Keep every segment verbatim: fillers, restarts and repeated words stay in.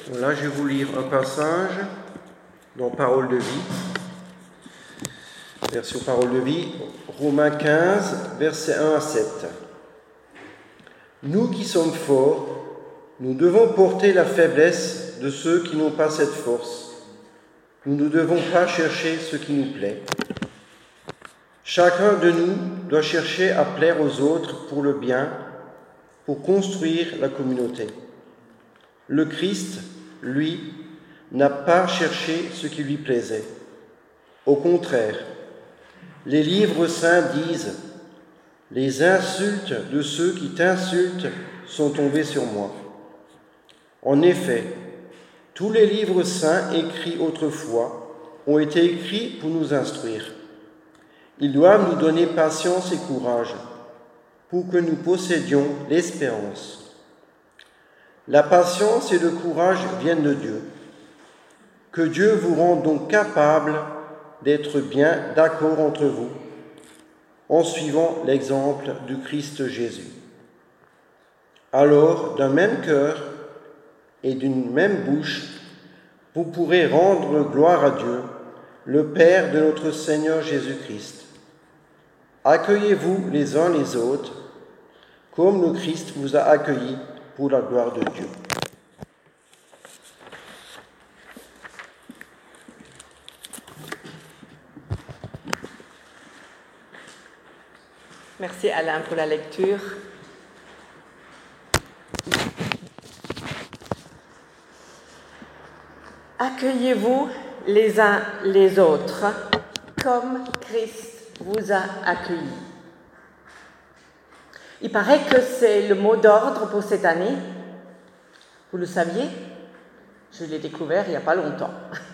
Là, je vais vous lire un passage dans Parole de vie, version Parole de vie, Romains quinze, versets un à sept. Nous qui sommes forts, nous devons porter la faiblesse de ceux qui n'ont pas cette force. Nous ne devons pas chercher ce qui nous plaît. Chacun de nous doit chercher à plaire aux autres pour le bien, pour construire la communauté. Le Christ, lui, n'a pas cherché ce qui lui plaisait. Au contraire, les livres saints disent « Les insultes de ceux qui t'insultent sont tombées sur moi ». En effet, tous les livres saints écrits autrefois ont été écrits pour nous instruire. Ils doivent nous donner patience et courage pour que nous possédions l'espérance. La patience et le courage viennent de Dieu. Que Dieu vous rende donc capable d'être bien d'accord entre vous, en suivant l'exemple du Christ Jésus. Alors, d'un même cœur et d'une même bouche, vous pourrez rendre gloire à Dieu, le Père de notre Seigneur Jésus-Christ. Accueillez-vous les uns les autres, comme le Christ vous a accueillis pour la gloire de Dieu. Merci Alain pour la lecture. Accueillez-vous les uns les autres comme Christ vous a accueillis. Il paraît que c'est le mot d'ordre pour cette année. Vous le saviez ? Je l'ai découvert il n'y a pas longtemps.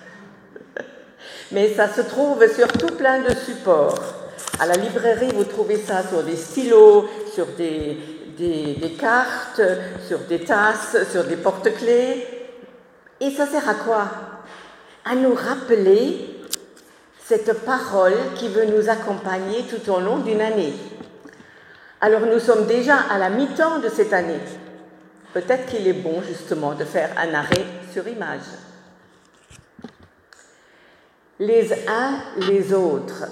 Mais ça se trouve sur tout plein de supports. À la librairie, vous trouvez ça sur des stylos, sur des, des, des cartes, sur des tasses, sur des porte-clés. Et ça sert à quoi ? À nous rappeler cette parole qui veut nous accompagner tout au long d'une année. Alors nous sommes déjà à la mi-temps de cette année. Peut-être qu'il est bon justement de faire un arrêt sur image. Les uns les autres.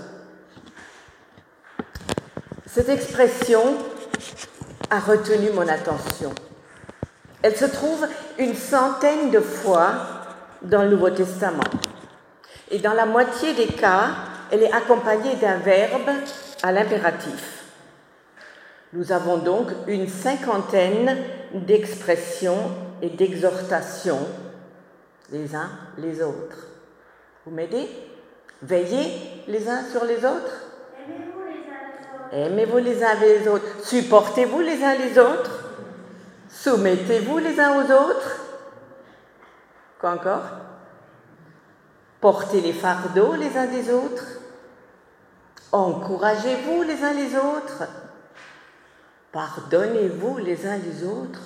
Cette expression a retenu mon attention. Elle se trouve une centaine de fois dans le Nouveau Testament. Et dans la moitié des cas, elle est accompagnée d'un verbe à l'impératif. Nous avons donc une cinquantaine d'expressions et d'exhortations les uns les autres. Vous m'aidez ? Veillez les uns sur les autres. Aimez-vous les uns les autres. Supportez-vous les uns les autres. Soumettez-vous les uns aux autres. Quoi encore ? Portez les fardeaux les uns des autres. Encouragez-vous les uns les autres. Pardonnez-vous les uns les autres.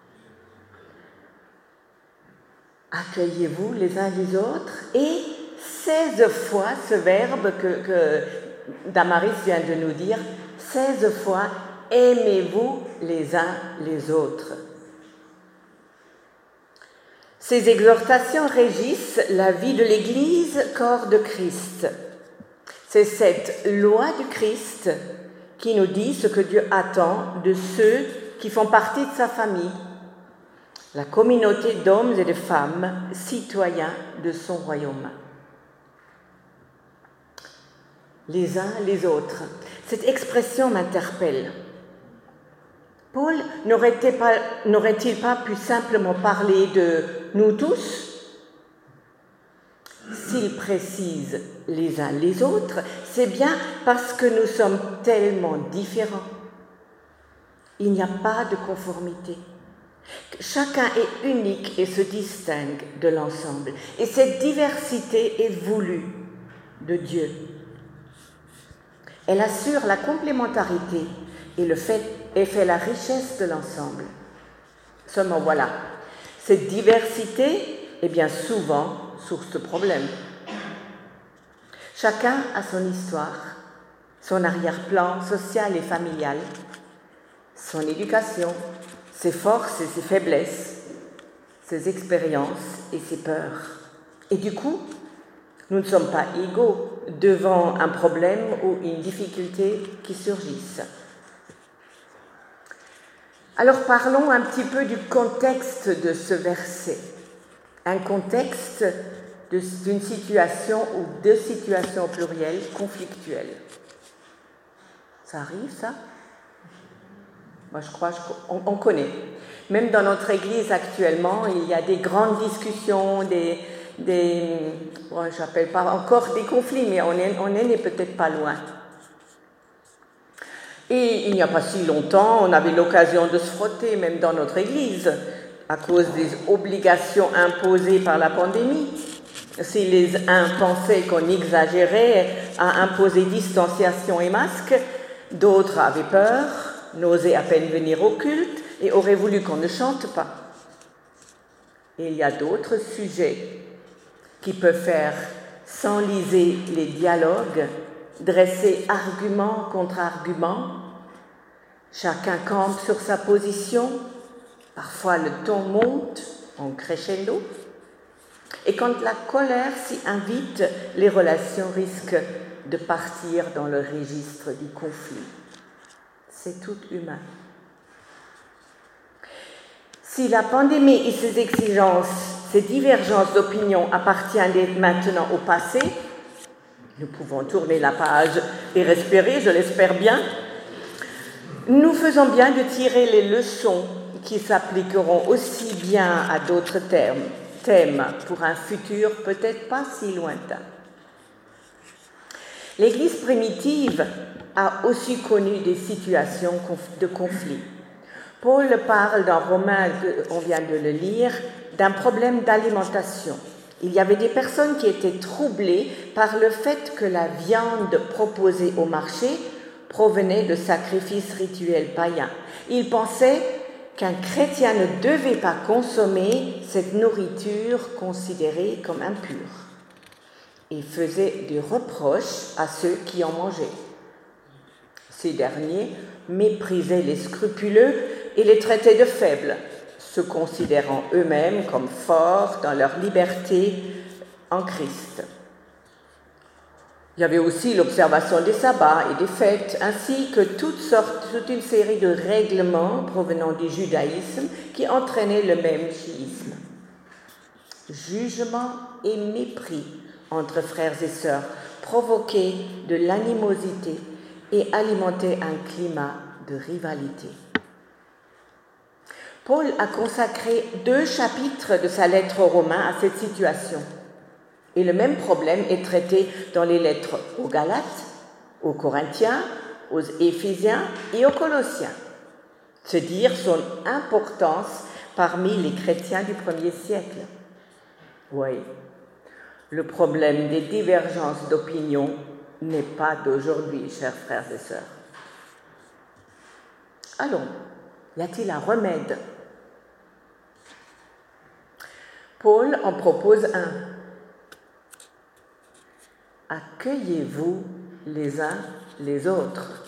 Accueillez-vous les uns les autres. Et seize fois ce verbe que, que Damaris vient de nous dire, seize fois, aimez-vous les uns les autres. Ces exhortations régissent la vie de l'Église, corps de Christ. C'est cette loi du Christ qui nous dit ce que Dieu attend de ceux qui font partie de sa famille, la communauté d'hommes et de femmes, citoyens de son royaume. Les uns les autres. Cette expression m'interpelle. Paul n'aurait-il pas, n'aurait-il pas pu simplement parler de nous tous ? S'il précise les uns les autres, c'est bien parce que nous sommes tellement différents. Il n'y a pas de conformité. Chacun est unique et se distingue de l'ensemble. Et cette diversité est voulue de Dieu. Elle assure la complémentarité et le fait, et fait la richesse de l'ensemble. Seulement voilà, cette diversité est bien souvent source de problèmes. Chacun a son histoire, son arrière-plan social et familial, son éducation, ses forces et ses faiblesses, ses expériences et ses peurs. Et du coup, nous ne sommes pas égaux devant un problème ou une difficulté qui surgissent. Alors parlons un petit peu du contexte de ce verset. Un contexte de, d'une situation ou de situations plurielles conflictuelles. Ça arrive, ça ? Moi, je crois qu'on on connaît. Même dans notre Église actuellement, il y a des grandes discussions, des, des bon, je n'appelle pas encore des conflits, mais on est, on est peut-être pas loin. Et il n'y a pas si longtemps, on avait l'occasion de se frotter, même dans notre Église, à cause des obligations imposées par la pandémie. Si les uns pensaient qu'on exagérait à imposer distanciation et masque, d'autres avaient peur, n'osaient à peine venir au culte et auraient voulu qu'on ne chante pas. Et il y a d'autres sujets qui peuvent faire s'enliser les dialogues, dresser argument contre argument. Chacun campe sur sa position, parfois le ton monte en crescendo. Et quand la colère s'y invite, les relations risquent de partir dans le registre du conflit. C'est tout humain. Si la pandémie et ses exigences, ces divergences d'opinion appartiennent maintenant au passé, nous pouvons tourner la page et respirer, je l'espère bien. Nous faisons bien de tirer les leçons qui s'appliqueront aussi bien à d'autres thèmes, thèmes pour un futur peut-être pas si lointain. L'Église primitive a aussi connu des situations de conflit. Paul parle dans Romains, on vient de le lire, d'un problème d'alimentation. Il y avait des personnes qui étaient troublées par le fait que la viande proposée au marché provenait de sacrifices rituels païens. Ils pensaient qu'un chrétien ne devait pas consommer cette nourriture considérée comme impure et faisaient des reproches à ceux qui en mangeaient. Ces derniers méprisaient les scrupuleux et les traitaient de faibles, se considérant eux-mêmes comme forts dans leur liberté en Christ. Il y avait aussi l'observation des sabbats et des fêtes, ainsi que toutes sortes, toute une série de règlements provenant du judaïsme qui entraînaient le même schisme. Jugement et mépris entre frères et sœurs provoquaient de l'animosité et alimentaient un climat de rivalité. Paul a consacré deux chapitres de sa lettre aux Romains à cette situation. Et le même problème est traité dans les lettres aux Galates, aux Corinthiens, aux Éphésiens et aux Colossiens. Se dire son importance parmi les chrétiens du premier siècle. Oui, le problème des divergences d'opinion n'est pas d'aujourd'hui, chers frères et sœurs. Allons, y a-t-il un remède ? Paul en propose un. Accueillez-vous les uns les autres.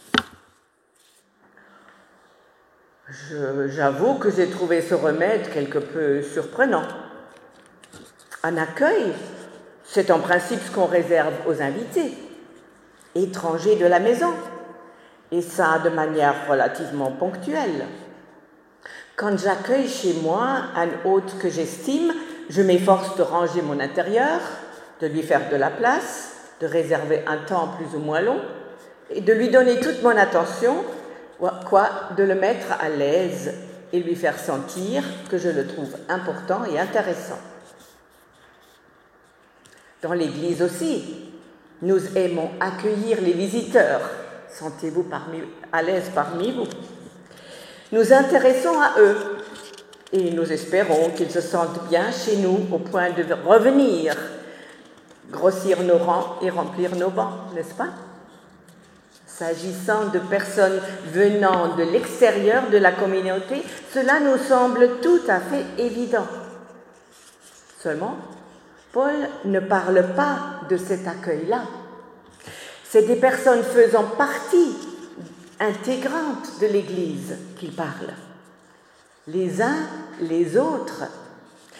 Je, j'avoue que j'ai trouvé ce remède quelque peu surprenant. Un accueil, c'est en principe ce qu'on réserve aux invités, étrangers de la maison, et ça de manière relativement ponctuelle. Quand j'accueille chez moi un hôte que j'estime, je m'efforce de ranger mon intérieur, de lui faire de la place, de réserver un temps plus ou moins long, et de lui donner toute mon attention, quoi, de le mettre à l'aise et lui faire sentir que je le trouve important et intéressant. Dans l'Église aussi, nous aimons accueillir les visiteurs. Sentez-vous parmi, à l'aise parmi vous. Nous intéressons à eux et nous espérons qu'ils se sentent bien chez nous au point de revenir, grossir nos rangs et remplir nos bancs, n'est-ce pas ? S'agissant de personnes venant de l'extérieur de la communauté, cela nous semble tout à fait évident. Seulement, Paul ne parle pas de cet accueil-là. C'est des personnes faisant partie intégrante de l'Église qu'il parle. Les uns les autres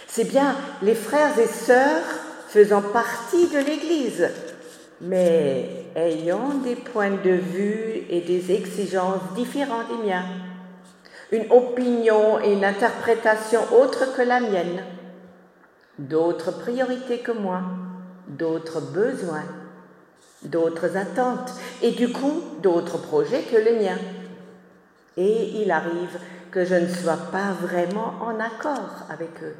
C'est bien les frères et sœurs faisant partie de l'Église, mais ayant des points de vue et des exigences différents des miens, une opinion et une interprétation autres que la mienne, d'autres priorités que moi, d'autres besoins, d'autres attentes, et du coup d'autres projets que les miens. Et il arrive que je ne sois pas vraiment en accord avec eux.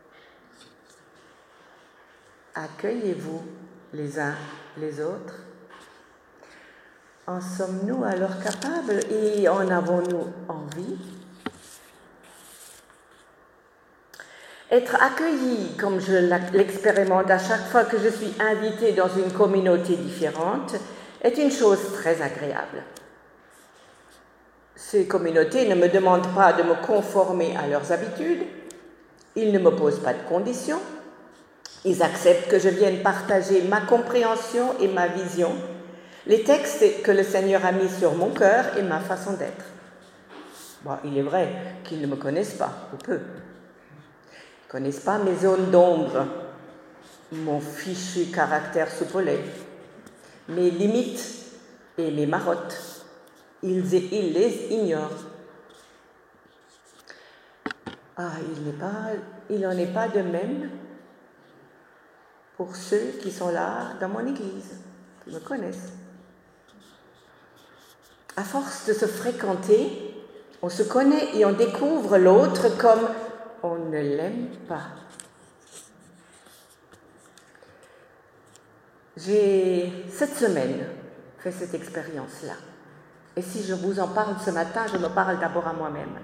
Accueillez-vous les uns les autres? En sommes-nous alors capables et en avons-nous envie? Être accueilli, comme je l'expérimente à chaque fois que je suis invitée dans une communauté différente, est une chose très agréable. Ces communautés ne me demandent pas de me conformer à leurs habitudes, ils ne me posent pas de conditions, ils acceptent que je vienne partager ma compréhension et ma vision, les textes que le Seigneur a mis sur mon cœur et ma façon d'être. Bon, il est vrai qu'ils ne me connaissent pas, ou peu. Ils ne connaissent pas mes zones d'ombre, mon fichu caractère soupolé, mes limites et mes marottes. Ils, ils les ignorent. Ah, il n'est pas, il n'en est pas de même pour ceux qui sont là dans mon église, qui me connaissent. À force de se fréquenter, on se connaît et on découvre l'autre comme on ne l'aime pas. J'ai cette semaine fait cette expérience-là. Et si je vous en parle ce matin, je me parle d'abord à moi-même.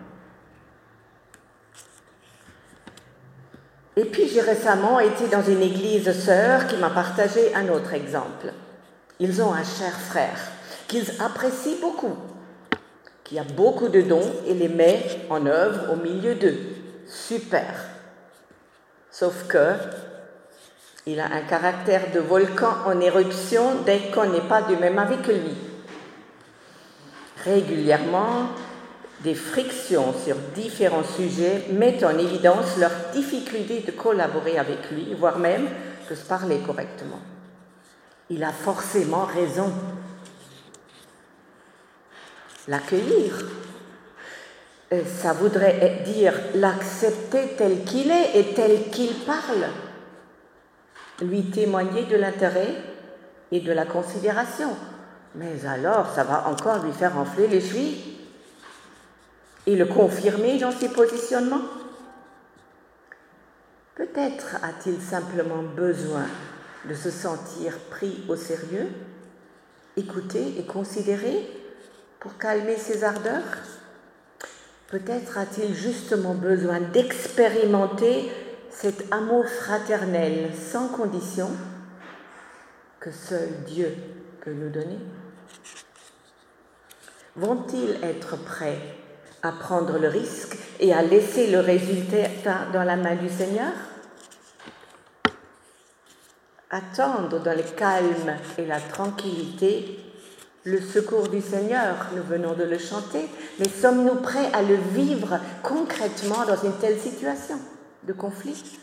Et puis j'ai récemment été dans une église sœur qui m'a partagé un autre exemple. Ils ont un cher frère qu'ils apprécient beaucoup, qui a beaucoup de dons et les met en œuvre au milieu d'eux. Super. Sauf que il a un caractère de volcan en éruption dès qu'on n'est pas du même avis que lui. Régulièrement, des frictions sur différents sujets mettent en évidence leur difficulté de collaborer avec lui, voire même de se parler correctement. Il a forcément raison. L'accueillir, ça voudrait dire l'accepter tel qu'il est et tel qu'il parle, lui témoigner de l'intérêt et de la considération. Mais alors, ça va encore lui faire enfler les chevilles et le confirmer dans ses positionnements. Peut-être a-t-il simplement besoin de se sentir pris au sérieux, écouté et considéré pour calmer ses ardeurs. Peut-être a-t-il justement besoin d'expérimenter cet amour fraternel sans condition que seul Dieu peut nous donner. Vont-ils être prêts à prendre le risque et à laisser le résultat dans la main du Seigneur? Attendre dans le calme et la tranquillité le secours du Seigneur, nous venons de le chanter, mais sommes-nous prêts à le vivre concrètement dans une telle situation de conflit?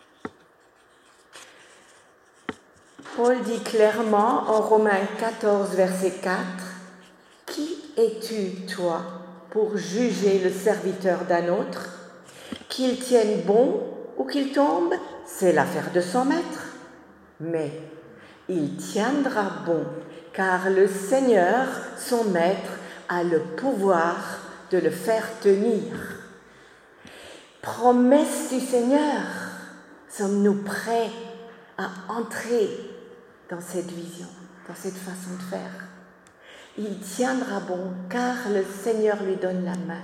Paul dit clairement en Romains quatorze, verset quatre, « Qui es-tu, toi, pour juger le serviteur d'un autre? Qu'il tienne bon ou qu'il tombe, c'est l'affaire de son maître. Mais il tiendra bon, car le Seigneur, son maître, a le pouvoir de le faire tenir. » Promesse du Seigneur, sommes-nous prêts à entrer dans cette vision, dans cette façon de faire? Il tiendra bon, car le Seigneur lui donne la main.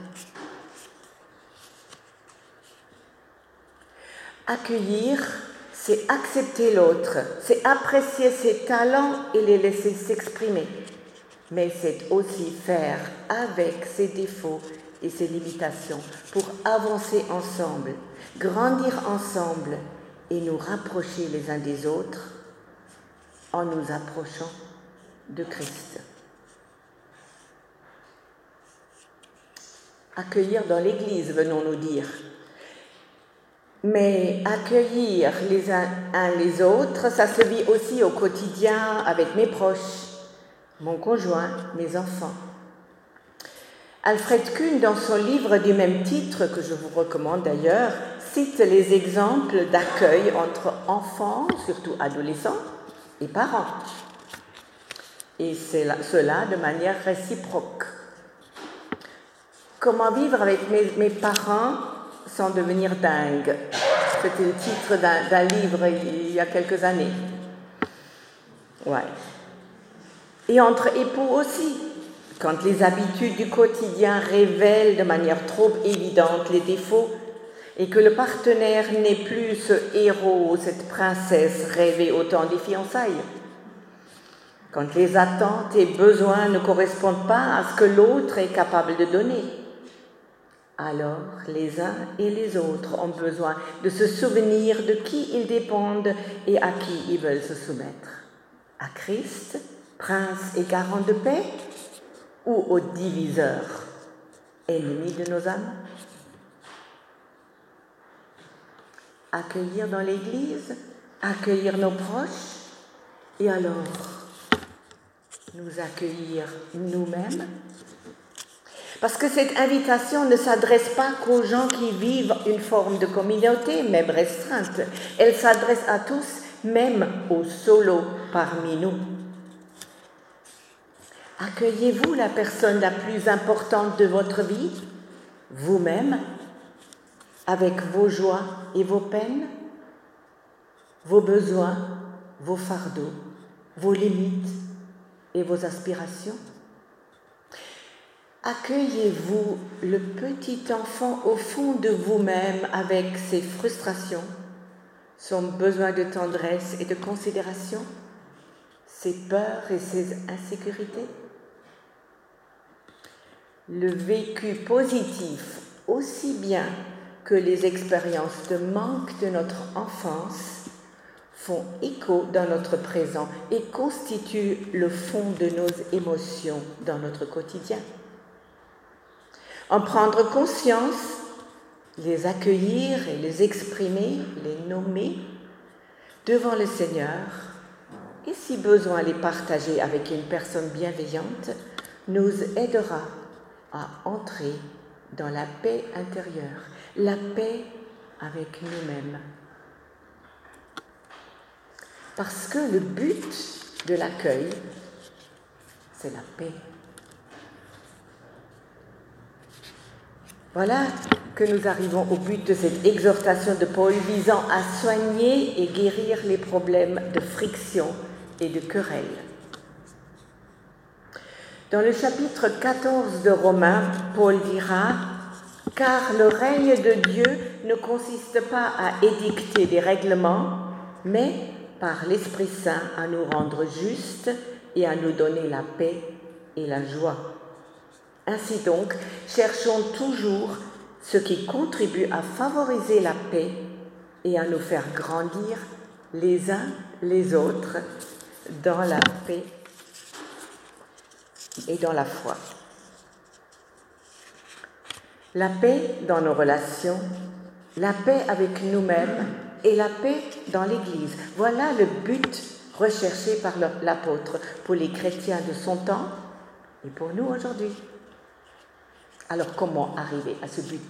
Accueillir, c'est accepter l'autre, c'est apprécier ses talents et les laisser s'exprimer. Mais c'est aussi faire avec ses défauts et ses limitations pour avancer ensemble, grandir ensemble et nous rapprocher les uns des autres en nous approchant de Christ. Accueillir dans l'Église, venons-nous dire. Mais accueillir les uns, uns les autres, ça se vit aussi au quotidien avec mes proches, mon conjoint, mes enfants. Alfred Kuhn, dans son livre du même titre, que je vous recommande d'ailleurs, cite les exemples d'accueil entre enfants, surtout adolescents, et parents. Et c'est là, cela de manière réciproque. Comment vivre avec mes, mes parents sans devenir dingue? C'était le titre d'un, d'un livre il y a quelques années. Ouais. Et entre époux aussi, quand les habitudes du quotidien révèlent de manière trop évidente les défauts et que le partenaire n'est plus ce héros, cette princesse rêvée au temps des fiançailles. Quand les attentes et besoins ne correspondent pas à ce que l'autre est capable de donner. Alors, les uns et les autres ont besoin de se souvenir de qui ils dépendent et à qui ils veulent se soumettre. À Christ, prince et garant de paix, ou au diviseur, ennemi de nos âmes? Accueillir dans l'Église, accueillir nos proches, et alors nous accueillir nous-mêmes? Parce que cette invitation ne s'adresse pas qu'aux gens qui vivent une forme de communauté, même restreinte. Elle s'adresse à tous, même aux solos parmi nous. Accueillez-vous la personne la plus importante de votre vie, vous-même, avec vos joies et vos peines, vos besoins, vos fardeaux, vos limites et vos aspirations? Accueillez-vous le petit enfant au fond de vous-même avec ses frustrations, son besoin de tendresse et de considération, ses peurs et ses insécurités? Le vécu positif, aussi bien que les expériences de manque de notre enfance, font écho dans notre présent et constituent le fond de nos émotions dans notre quotidien. En prendre conscience, les accueillir et les exprimer, les nommer devant le Seigneur, et si besoin les partager avec une personne bienveillante, nous aidera à entrer dans la paix intérieure, la paix avec nous-mêmes. Parce que le but de l'accueil, c'est la paix. Voilà que nous arrivons au but de cette exhortation de Paul visant à soigner et guérir les problèmes de friction et de querelle. Dans le chapitre quatorze de Romains, Paul dira « Car le règne de Dieu ne consiste pas à édicter des règlements, mais par l'Esprit Saint à nous rendre justes et à nous donner la paix et la joie. » Ainsi donc, cherchons toujours ce qui contribue à favoriser la paix et à nous faire grandir les uns les autres dans la paix et dans la foi. La paix dans nos relations, la paix avec nous-mêmes et la paix dans l'Église. Voilà le but recherché par l'apôtre pour les chrétiens de son temps et pour nous aujourd'hui. Alors comment arriver à ce but?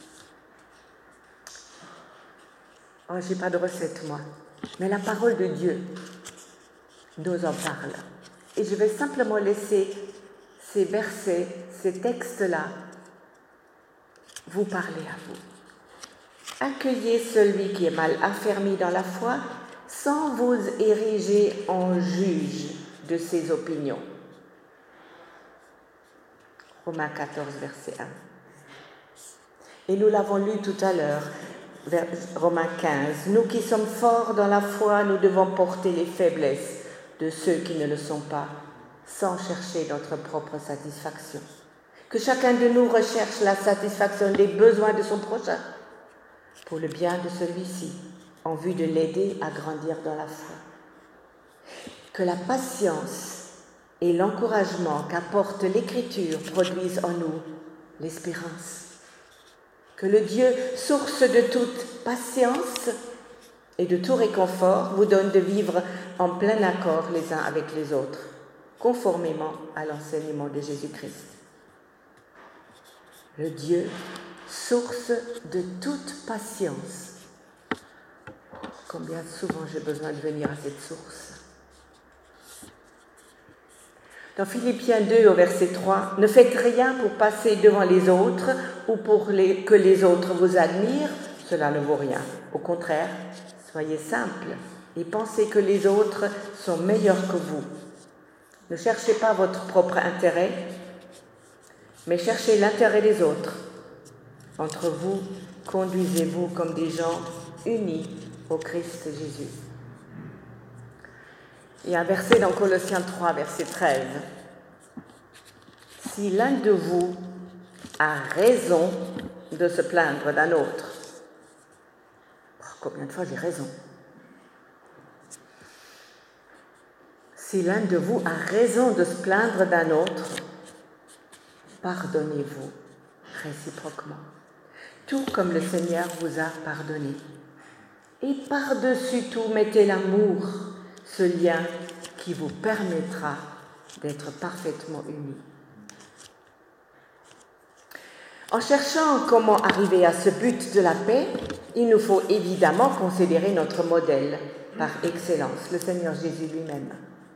Oh, je n'ai pas de recette, moi. Mais la parole de Dieu nous en parle. Et je vais simplement laisser ces versets, ces textes-là, vous parler à vous. Accueillez celui qui est mal affermi dans la foi sans vous ériger en juge de ses opinions. Romains quatorze, verset un. Et nous l'avons lu tout à l'heure, vers Romains quinze. Nous qui sommes forts dans la foi, nous devons porter les faiblesses de ceux qui ne le sont pas, sans chercher notre propre satisfaction. Que chacun de nous recherche la satisfaction des besoins de son prochain, pour le bien de celui-ci, en vue de l'aider à grandir dans la foi. Que la patience et l'encouragement qu'apporte l'Écriture produisent en nous l'espérance. Que le Dieu, source de toute patience et de tout réconfort, vous donne de vivre en plein accord les uns avec les autres, conformément à l'enseignement de Jésus-Christ. Le Dieu, source de toute patience. Combien souvent j'ai besoin de venir à cette source. Dans Philippiens deux, au verset trois, « Ne faites rien pour passer devant les autres ou pour les, que les autres vous admirent, cela ne vaut rien. Au contraire, soyez simples et pensez que les autres sont meilleurs que vous. Ne cherchez pas votre propre intérêt, mais cherchez l'intérêt des autres. Entre vous, conduisez-vous comme des gens unis au Christ Jésus. » Il y a un verset dans Colossiens trois, verset treize. « Si l'un de vous a raison de se plaindre d'un autre, » oh, combien de fois j'ai raison? « Si l'un de vous a raison de se plaindre d'un autre, pardonnez-vous réciproquement, tout comme le Seigneur vous a pardonné. Et par-dessus tout, mettez l'amour, ce lien qui vous permettra d'être parfaitement unis. » En cherchant comment arriver à ce but de la paix, il nous faut évidemment considérer notre modèle par excellence, le Seigneur Jésus lui-même.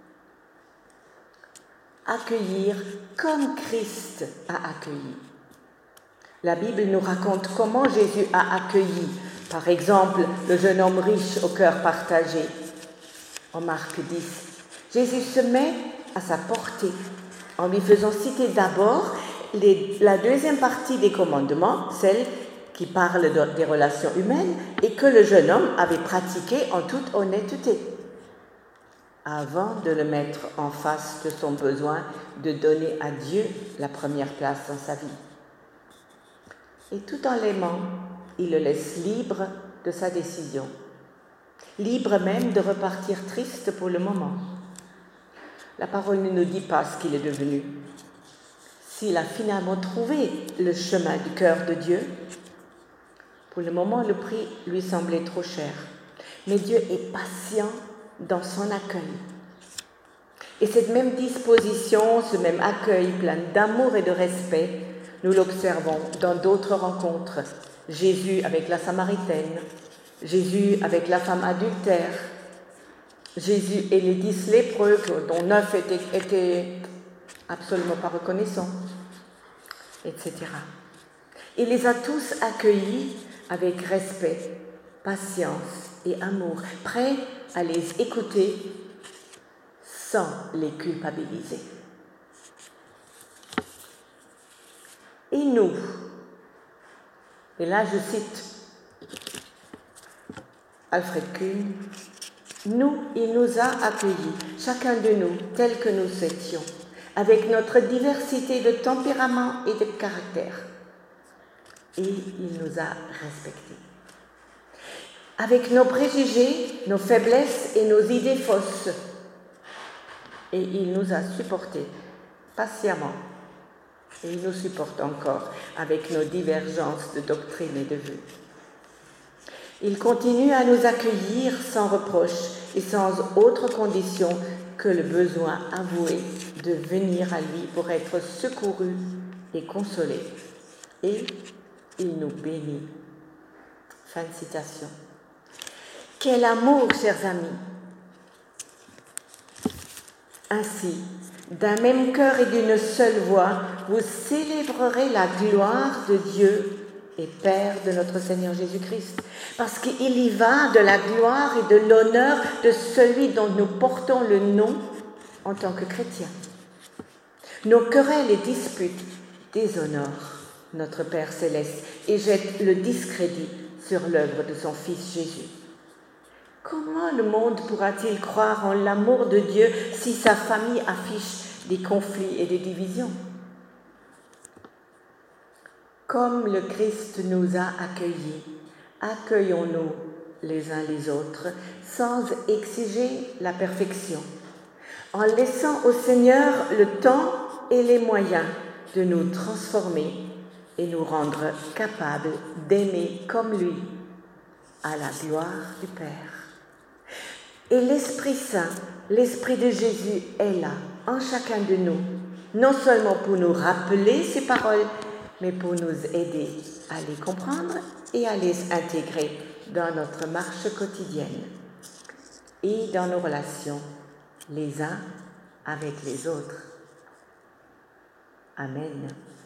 Accueillir comme Christ a accueilli. La Bible nous raconte comment Jésus a accueilli, par exemple, le jeune homme riche au cœur partagé. En Marc dix, Jésus se met à sa portée en lui faisant citer d'abord les, la deuxième partie des commandements, celle qui parle de, des relations humaines et que le jeune homme avait pratiquée en toute honnêteté, avant de le mettre en face de son besoin de donner à Dieu la première place dans sa vie. Et tout en l'aimant, il le laisse libre de sa décision, libre même de repartir triste pour le moment. La parole ne nous dit pas ce qu'il est devenu. S'il a finalement trouvé le chemin du cœur de Dieu, pour le moment, le prix lui semblait trop cher. Mais Dieu est patient dans son accueil. Et cette même disposition, ce même accueil plein d'amour et de respect, nous l'observons dans d'autres rencontres. Jésus avec la Samaritaine, Jésus avec la femme adultère, Jésus et les dix lépreux, dont neuf étaient, étaient absolument pas reconnaissants, et cetera. Il les a tous accueillis avec respect, patience et amour, prêts à les écouter sans les culpabiliser. Et nous, et là je cite Alfred Kuhn, nous, il nous a accueillis, chacun de nous, tel que nous étions, avec notre diversité de tempérament et de caractère. Et il nous a respectés. Avec nos préjugés, nos faiblesses et nos idées fausses. Et il nous a supportés patiemment. Et il nous supporte encore avec nos divergences de doctrine et de vue. Il continue à nous accueillir sans reproche et sans autre condition que le besoin avoué de venir à lui pour être secouru et consolé. Et il nous bénit. Fin de citation. Quel amour, chers amis! Ainsi, d'un même cœur et d'une seule voix, vous célébrerez la gloire de Dieu et Père de notre Seigneur Jésus-Christ, parce qu'il y va de la gloire et de l'honneur de celui dont nous portons le nom en tant que chrétiens. Nos querelles et disputes déshonorent notre Père céleste et jettent le discrédit sur l'œuvre de son Fils Jésus. Comment le monde pourra-t-il croire en l'amour de Dieu si sa famille affiche des conflits et des divisions? Comme le Christ nous a accueillis, accueillons-nous les uns les autres sans exiger la perfection, en laissant au Seigneur le temps et les moyens de nous transformer et nous rendre capables d'aimer comme lui, à la gloire du Père. Et l'Esprit Saint, l'Esprit de Jésus est là, en chacun de nous, non seulement pour nous rappeler ces paroles, mais pour nous aider à les comprendre et à les intégrer dans notre marche quotidienne et dans nos relations les uns avec les autres. Amen.